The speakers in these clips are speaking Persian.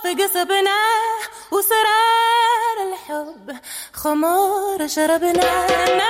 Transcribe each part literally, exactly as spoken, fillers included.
قصبنا وسرار الحب خمور شربنا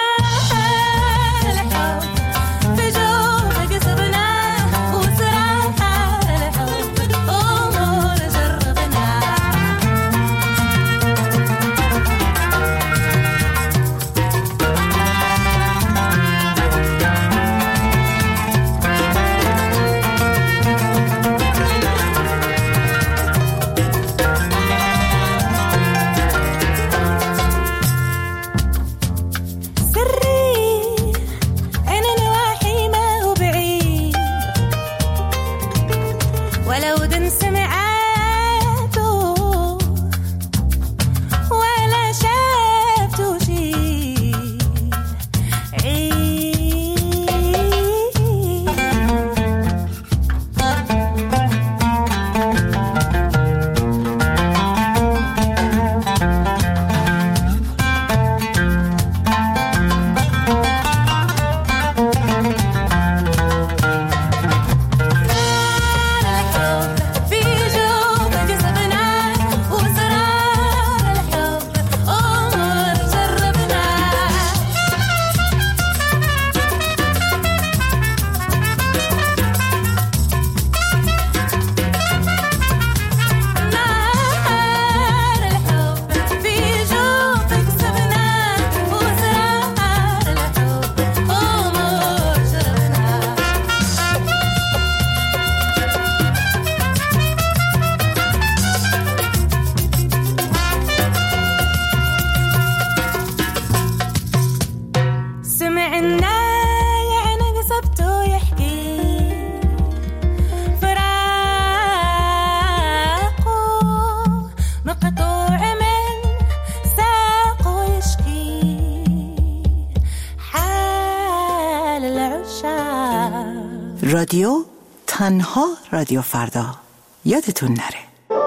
رادیو تنها رادیو فردا یادتون نره.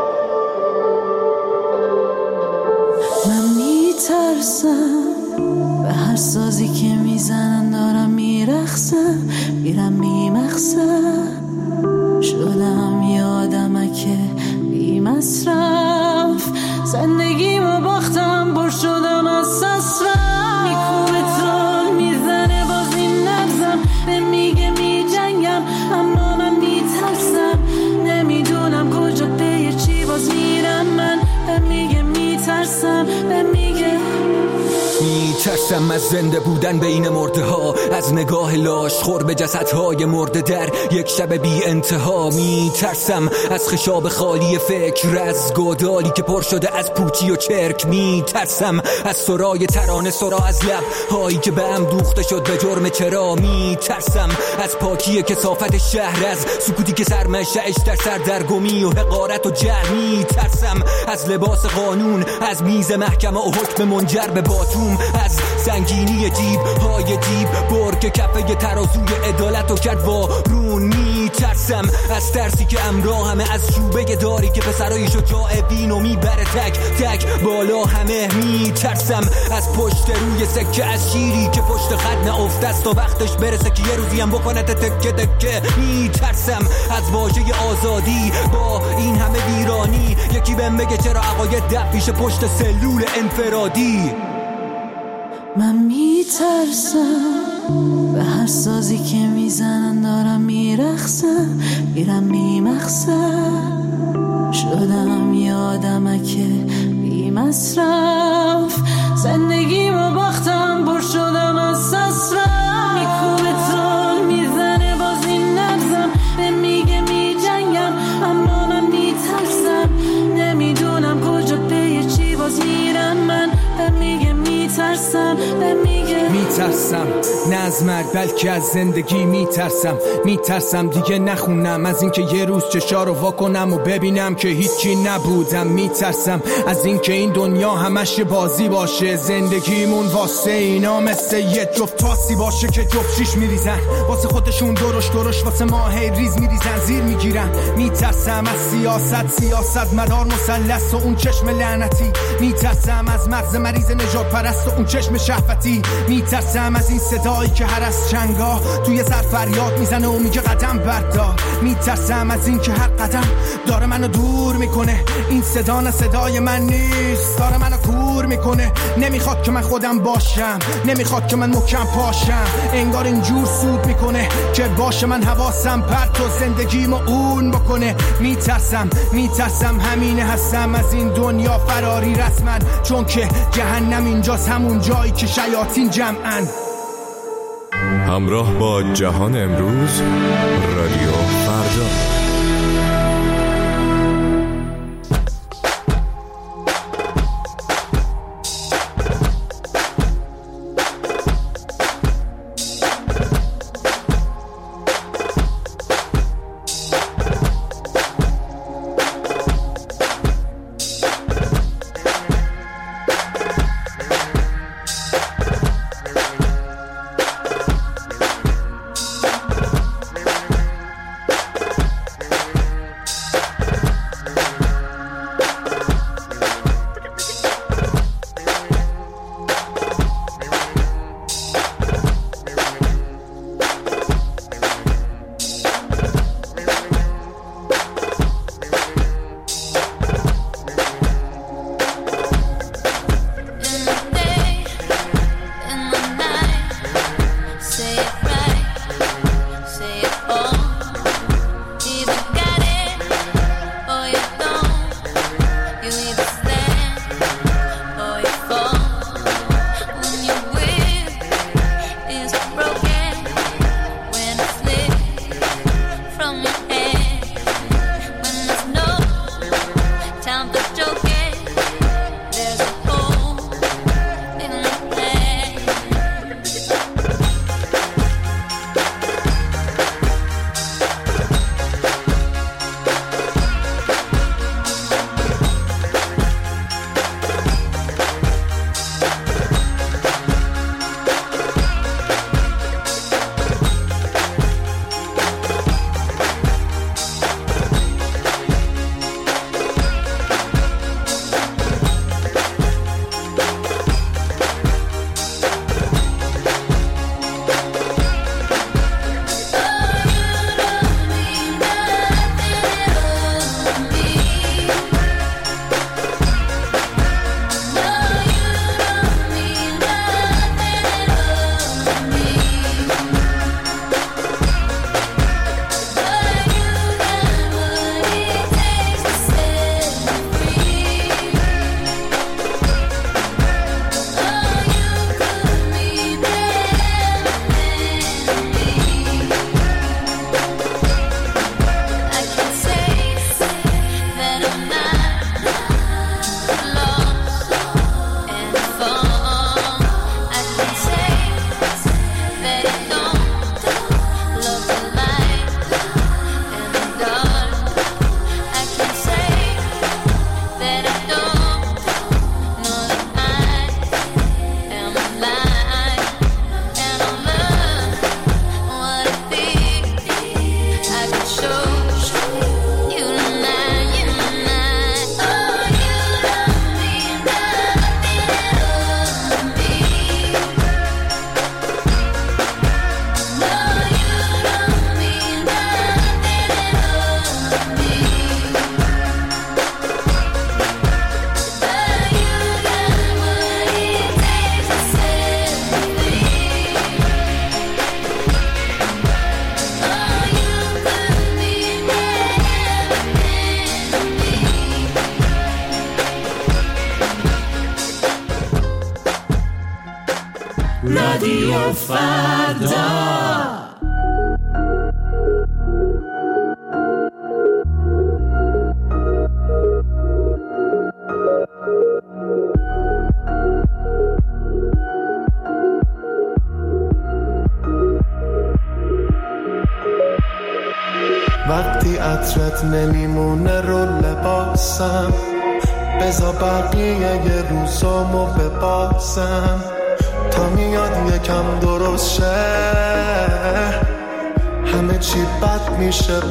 من میترسم به هر سازی که میزنن دارم میرخصم میرم میمخصم شدم یادمه که بی مصرف زندگیمو باختم بر شدم از سسرم میکوبه تون میزنه باز این نبزم به میگه میجنگم اما من میترسم نمیدونم کجا به چی باز میرم من به میگه میترسم به میگه میترسم از زنده بودن بین مرده ها از نگاه لاش خور به جسدهای مرده در یک شب بی انتها میترسم از خشاب خالی فکر از گودالی که پر شده از پوچی و چرک میترسم از سرای ترانه سرا از لب هایی که به هم دوخته شد به جرم چرا میترسم از پاکی کثافت شهر از سکوتی که سرمشه‌اش در سردرگمی و حقارت و جهل میترسم از لباس قانون از میز محکمه و حکم منجر به باتوم از سنگینی جیب های جیب برگ کفه ترازوی عدالت و کرد وارون میترسم از ترسی که امراه همه از شوبه داری که پسرای شجاع بینو میبره تک تک بالا همه میترسم از پشت روی سکه از شیری که پشت خط نافته است تا وقتش برسه که یه روزی هم بکنه تکه تکه میترسم از واژه آزادی با این همه ویرانی یکی بهم بگه چرا عقاید دب پیش پشت سلول انفرادی من میترسم به هر سازی که میزنن دارم میرخصم میرم میمخصم شدم یادمه که بی مصرف زندگیمو باختم بر شدم از سسرم میکوبه تون میزنه باز این نبزم به میگه میجنگم اما من میترسم نمیدونم کجا به چی باز میرم من به میگه میترسم به میگه میترسم نه از مرگ بلکه از زندگی میترسم میترسم دیگه نخونم از اینکه یه روز چشا رو واکنم و ببینم که هیچی نبودم میترسم از اینکه این دنیا همش بازی باشه زندگیمون واسه اینا مثل یه جفت تاسی باشه که جفت شیش میریزن واسه خودشون درش درش واسه ما هی ریز میریزن زیر میگیرن میترسم از سیاست سیاست مدار مثلث و اون چشم لعنتی میترسم از مغز مریض نجات پرست و اون چشم شهوتی میترسم از این صدا صدایی که هر از چنگا توی سر فریاد میزنه و میگه قدم بردار. میترسم از این که هر قدم داره منو دور میکنه. این صدا نه صدای من نیست، داره منو کور میکنه. نمیخواد که من خودم باشم، نمیخواد که من محکم پاشم. انگار اینجور سود میکنه که باشه من حواسم پرت و زندگیمو اون بکنه. میترسم میترسم همینه هستم از این دنیا فراری رسمن، چون که جهنم اینجاست، همون جایی که شیاطین جمعن. همراه با جهان امروز، رادیو فردا. رادیو فردا. وقتی عطرت نمیمونه رو لباسم، بذار بقیه یه روزامو بباسم تا میاد یکم درست شه، همه چی بد میشه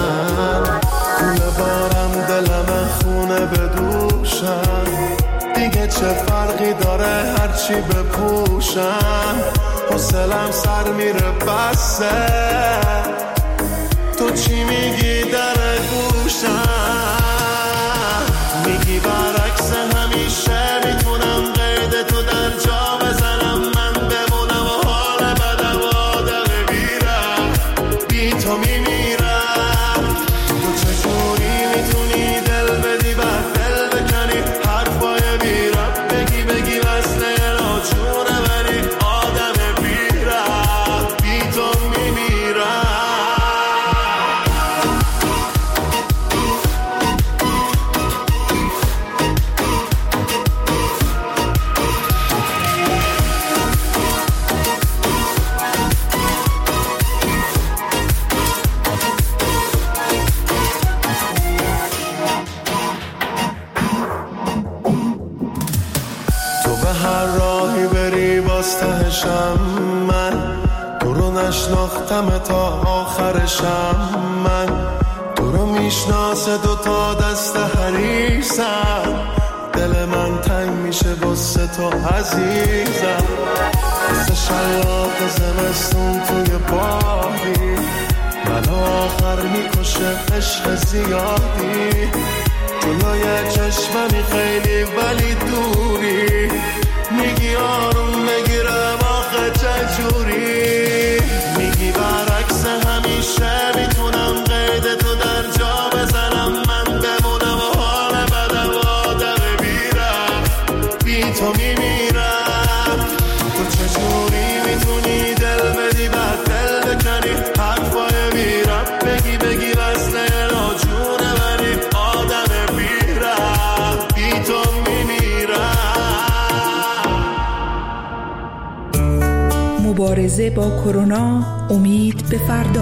بازم. کوله بارم دلم خونه بدوشم، دیگه دیگه چه فرقی داره هرچی بپوشم، حوصلم سر میره بسه. تو چی میگی در گوشم؟ میگی برعکس همیشه میتونم قید تو در جا بزنم، من بمونم و حال بدم آدم بیرم، بی تو میمیرم. تو چجوری میتونی دل بدی بعد دل بکنی، حرفای بیرم بگی بگی وصله ناچونه ولی آدم بیرم، بی تو میمیرم. تهشم من تو رو نشناختم تا آخرشم، من تو رو میشناسه دو تا دست حریصم، دل من تنگ میشه واسه تو عزیزم. مثل شلاق زمستون توی باغی من آخر میکشه عشق زیادی، جلوی چشممی خیلی ولی دوری، میگی آروم بگیرم آخه چجوری؟ میگی برعکس همیشه میتونم قید تو در جا بزنم، من بمونم و حال بدم آدم بیرم، بی تو میمیرم. تو چجوری میتونی دل بدی بعد دل بکنی، حرفای بیرم بگی بگی وصله ناجونه ولی آدم بیرم، بی تو میمیرم. مبارزه با کرونا، امید به فردا.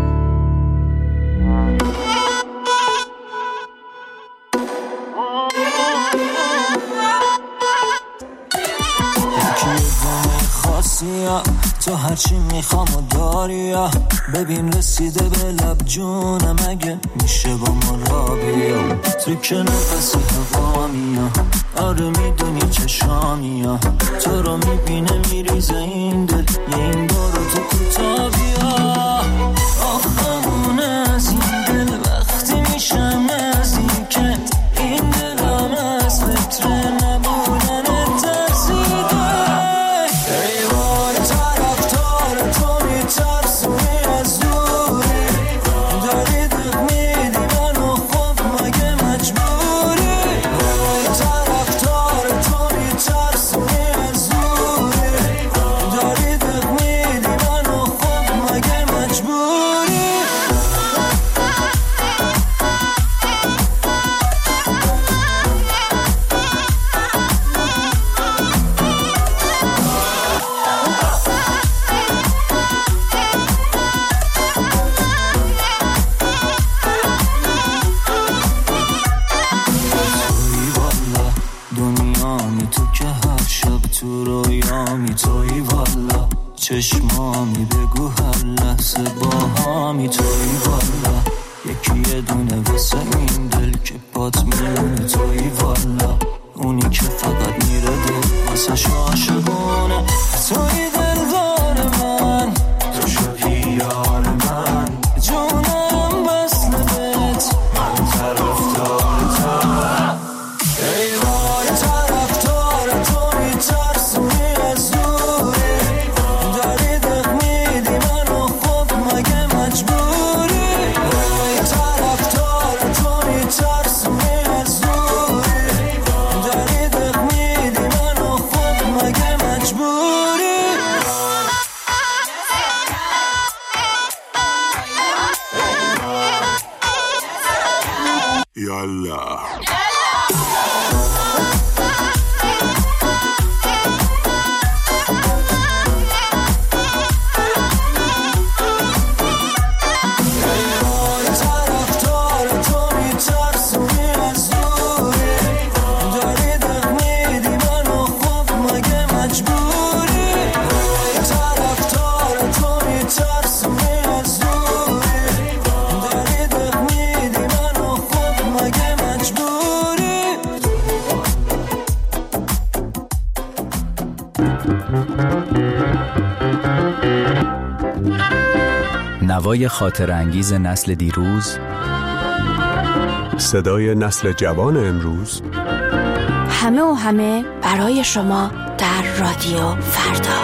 تو هرچی میخوام و داری، ببین رسیده به لب جونم، اگه میشه با ما را بیا. تو که نفس هوامی، آره میدونی چشامی، تو رو میبینه میریزه این دل، یه این بارو تو کوتا بیا. آخمون از این دل وقتی میشم نزدیکت، این دلم از فکر نبودن ترسیده. ایوان طرفدار تو میترسونی از دوری، داری دق میدی منو خب مگه مجبوری؟ ایوان طرفدار تو میترسونی از دوری، داری دق میدی منو خب مگه مجبوری؟ چشمامی بگو هر لحظه با همی توی والا، یکی یه دونه واسه این دل که پات میونه توی والا، اونی که فقط میره دل واسه عاشقونه توی دلدار من، تو شدی یار من، جونم بس نبت من طرفدارتم. ای وای طرفدار تو میترسونی از دوری، داری دق میدی منو خب مگه مجبوری؟ ای طرفدار تو میترسونی از دوری، داری دق میدی منو خب مگه مجبوری؟ یالا نوای خاطر انگیز نسل دیروز، صدای نسل جوان امروز، همه و همه برای شما در رادیو فردا.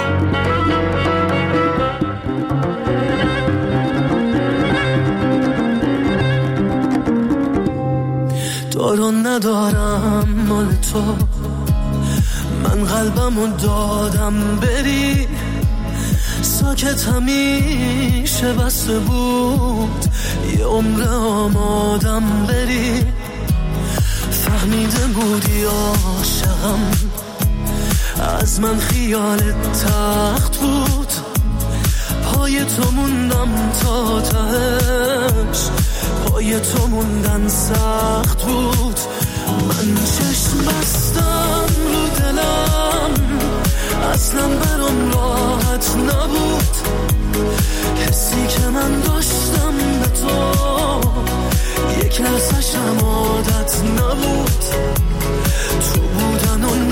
دارم ندارم مال تو، من قلبمو دادم بری، ساکت همیشه بسته بود، یه عمر آمادم بری، فهمیده بودی عاشقم، از من خیالت تخت بود، پای تو موندم تا تهش، پای تو موندن سخت بود، من چشم بستم رو دلم، اصلا برام راحت نبود، حسی که من داشتم به تو یک لحظه‌شم عادت نبود، تو بودن و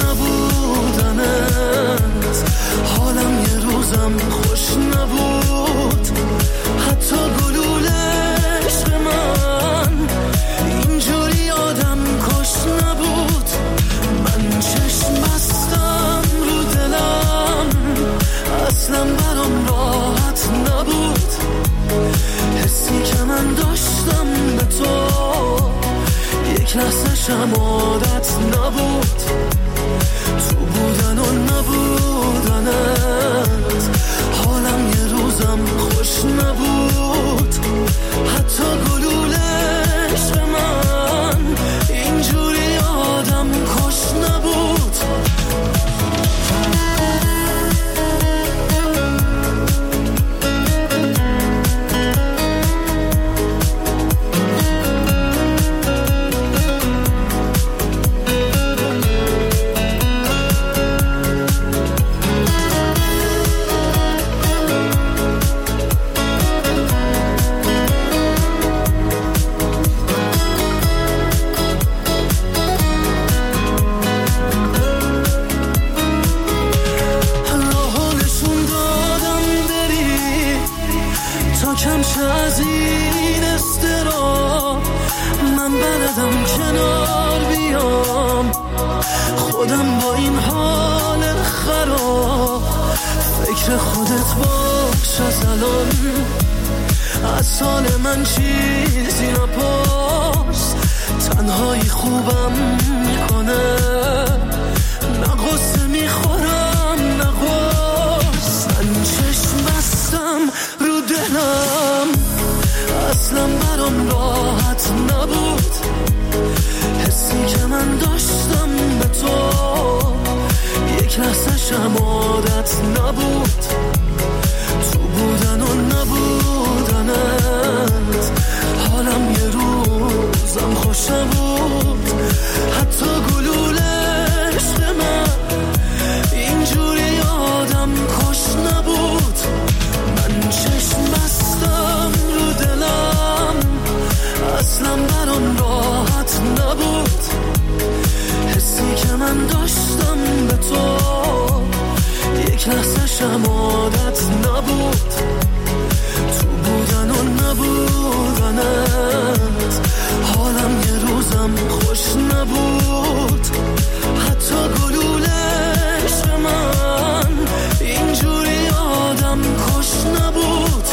نبودنت حالم یه روزم خوش نبود، حتی گلوله عشق من اینجوری آدم کش نبود، من چشم بستم رو دلم، اصلا برام راحت نبود، حسی که من داشتم به تو یک لحظه‌شم عادت نبود، تو بودن و نبودنت حالم یه روزم خوش نبود، حتی گلوله عشق من اینجوری آدم کش نبود. خودم با این حال خراب، فکر خودت باش از الان، از سال من چیزی نپرس، تنهایی خوبم میکنه، نه غصه میخورم نه غصه، من چشم بستم رو دلم، اصلا برام راحت نبود، حسی که من داشتم به تو یک لحظه‌شم عادت نبود، تو بودن و نبودنت حالم یه روزم خوش نبود، حتی گلوله عشق من اینجوری آدم کش نبود، من چشم بستم رو دلم، اصلا برام راحت نبود، حسی که من داشتم به تو یک لحظه‌شم عادت نبود، تو بودن و نبودنت حالم یه روزم خوش نبود، حتی گلوله عشق من اینجوری آدم کش نبود.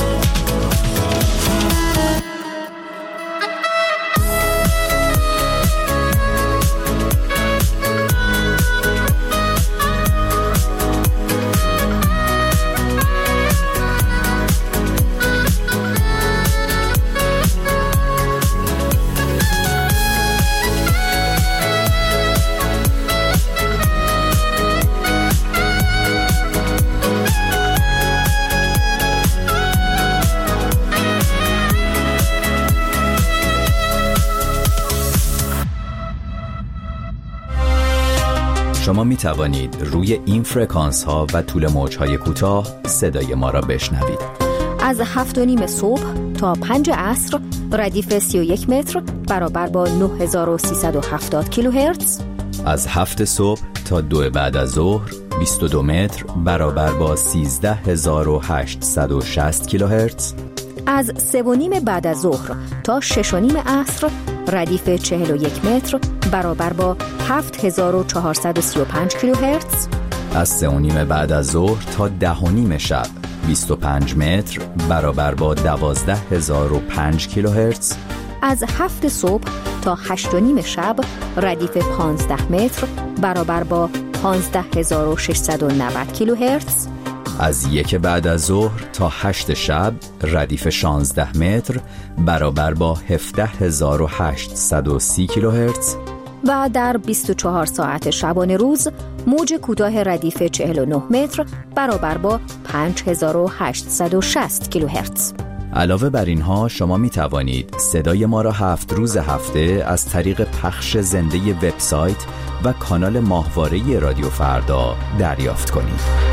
شما می توانید روی این فرکانس ها و طول موج های کوتاه صدای ما را بشنوید. از هفت و نیم صبح تا پنج عصر ردیف سی و یک متر برابر با نه هزار و سیصد و هفتاد کیلوهرتز. از هفت صبح تا دو بعد از ظهر بیست و دو متر برابر با سیزده هزار و هشتصد و شصت کیلوهرتز. از سه و نیم بعد از ظهر تا شش و نیم عصر ردیف چهل و یک متر برابر با هفت هزار و چهارصد و سی و پنج کیلوهرتز. از سه و نیم بعد از ظهر تا ده و نیم شب بیست و پنج متر برابر با دوازده هزار و پنج کیلوهرتز. از هفت صبح تا هشت و نیم شب ردیف پانزده متر برابر با پانزده هزار و ششصد و نود کیلوهرتز. از یک بعد از ظهر تا هشت شب ردیف شانزده متر برابر با هفده هزار و هشتصد و سی کیلوهرتز. و در بیست و چهار ساعت شبانه روز موج کوتاه ردیف چهل و نه متر برابر با پنج هزار و هشتصد و شصت کیلوهرتز. علاوه بر اینها شما می توانید صدای ما را هفت روز هفته از طریق پخش زنده وبسایت و کانال ماهواره رادیو فردا دریافت کنید.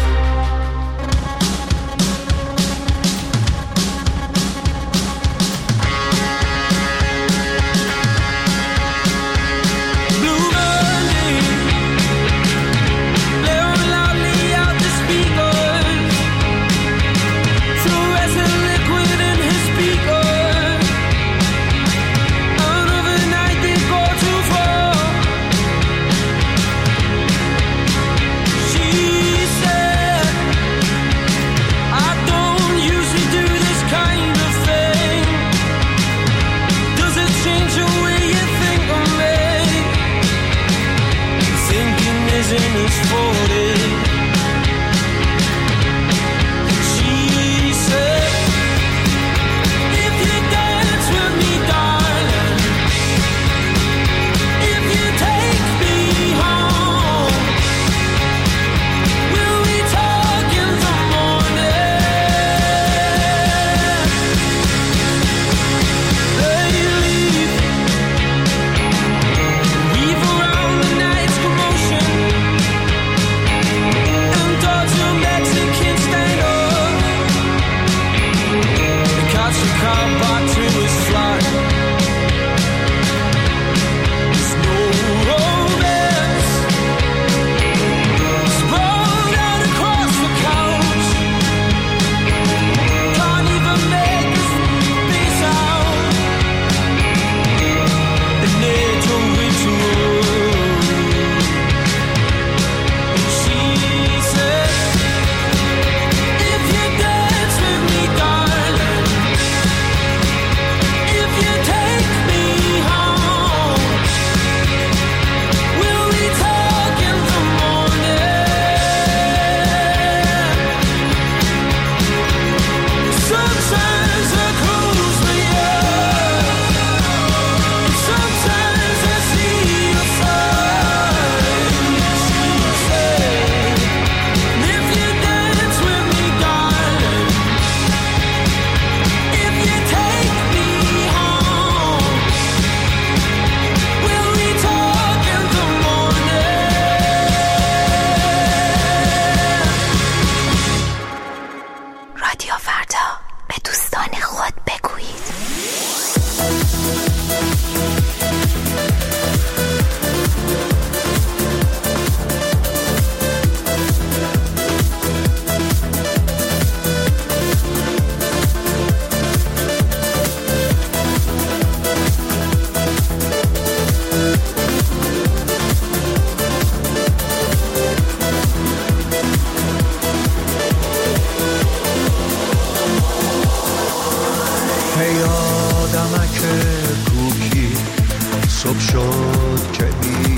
صبح شد که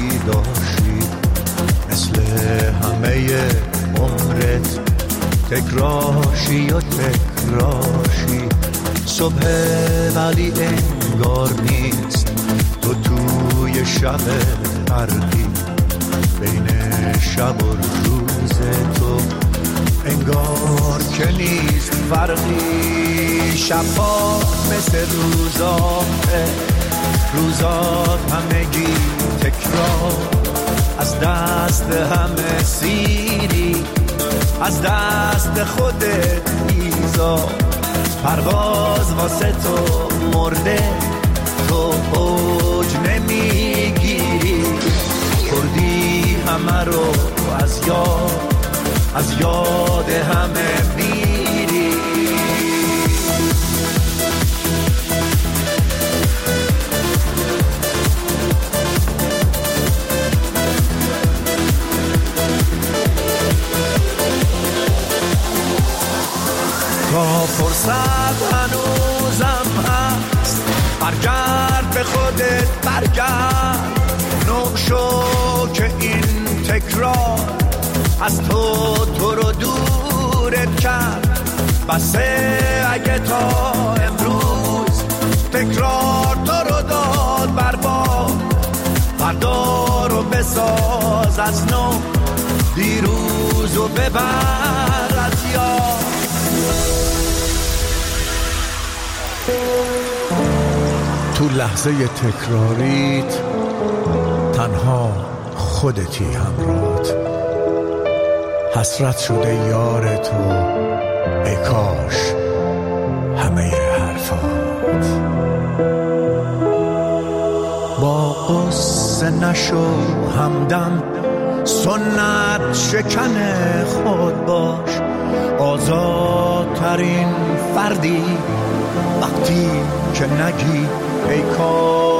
بیداشی، مثل همه عمرت تکراشی و تکراشی. صبح ولی انگار نیست، تو توی شب غربی، بین شب و روز تو انگار که نیست فرقی. شبات مثل روزاته، روزات همگی تکرار، از دست همه سیری، از دست خودت ایزا. پرواز واسه تو مرده، تو اوج نمیگیری، کردی همه رو از یاد، از یاد همه میری. تا فرصت هنوزم هست برگرد به خودت برگرد، نو شو که این تکرار از تو تو رو دورت کرد. بسه اگه تا امروز تکرار تو رو داد برباد، فردا رو بساز از نو، دیروز رو ببر از یاد. تو لحظه تکراریت تنها خودتی همراهت، حسرت شده یار تو ای کاش همه حرفات. با قصه نشو همدم، سنت شکن خود باش، آزادترین فردی وقتی که نگی ای کاش.